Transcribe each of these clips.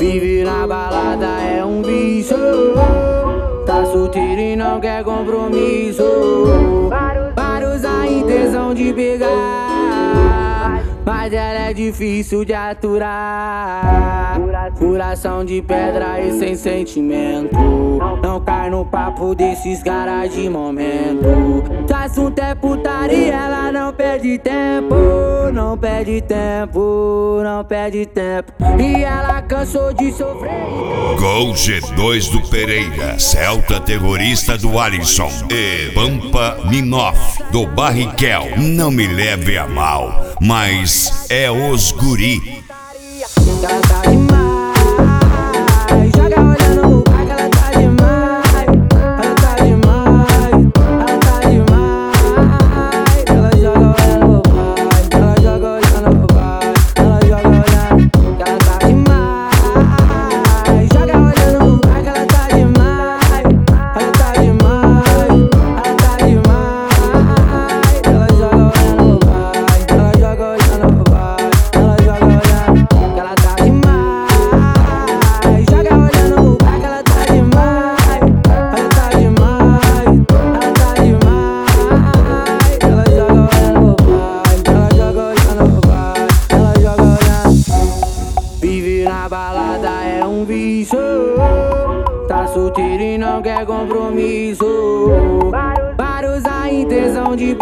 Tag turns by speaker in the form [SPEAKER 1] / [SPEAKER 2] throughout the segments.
[SPEAKER 1] Vive na balada, é um vício. Tá solteiro e não quer compromisso. Vários a intenção de pegar, mas ela é difícil de aturar. Coração de pedra e sem sentimento. Não cai no papo desses caras de momento. Se o assunto é putaria, ela não perde tempo. Não perde tempo, não perde tempo. E ela cansou de sofrer.
[SPEAKER 2] Gol G2 do Pereira, Celta terrorista do Alisson e Pampa Minoff do Barrichello. Não me leve a mal, mas é os guri.
[SPEAKER 1] Ela tá demais, joga olhando no pai que ela tá demais. Ela tá demais, ela tá demais. Ela joga olhando no pai, ela joga olhando no pai, ela joga olhando. Ela tá demais, joga olhando no pai que ela tá demais. Ela tá demais, ela tá demais. Ela joga olhando no pai, ela joga olhando no pai, ela joga olhando. Ela tá demais, joga olhando no pai que ela tá demais. Ela tá demais, ela tá demais. Ela joga olhando no pai, ela joga olhando no pai, ela joga olhando. Vive na balada, é um vício. Tá solteiro e não quer compromisso. Vários a intenção de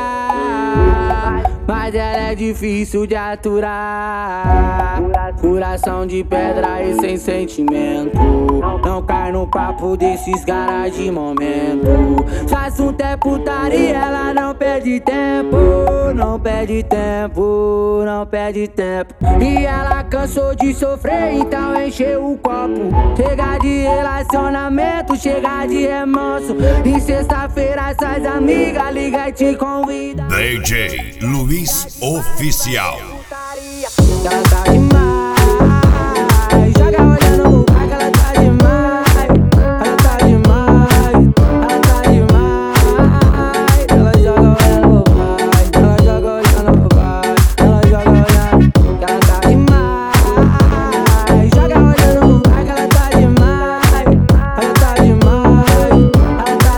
[SPEAKER 1] pegar, mas ela é difícil de aturar. Coração de pedra e sem sentimento. Não cai no papo desses caras de momento. Se o assunto é putaria, ela não perde tempo. Não perde tempo, não perde tempo. E ela cansou de sofrer, então encheu o copo. Chega de relacionamento, chega de remorso. E sexta-feira essas amigas ligam e te convidam.
[SPEAKER 2] DJ Luiz Oficial.
[SPEAKER 1] Ela tá demais, joga olhando no pai que ela tá demais. Ela tá demais, ela tá demais. Ela joga olhando no pai, ela joga olhando no pai, ela joga olhando. Ela tá demais, joga olhando no pai que ela tá demais. Ela tá demais, ela tá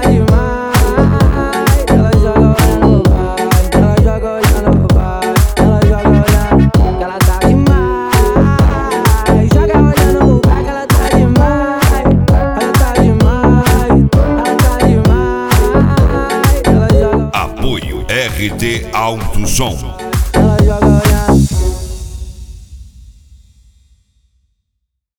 [SPEAKER 1] demais. Ela joga olhando no pai, ela joga olhando no pai, ela joga olhando. Ela tá demais, joga olhando no pai que ela tá demais. Ela tá demais, ela tá demais. Ela joga.
[SPEAKER 2] Apoio RT Alto Som.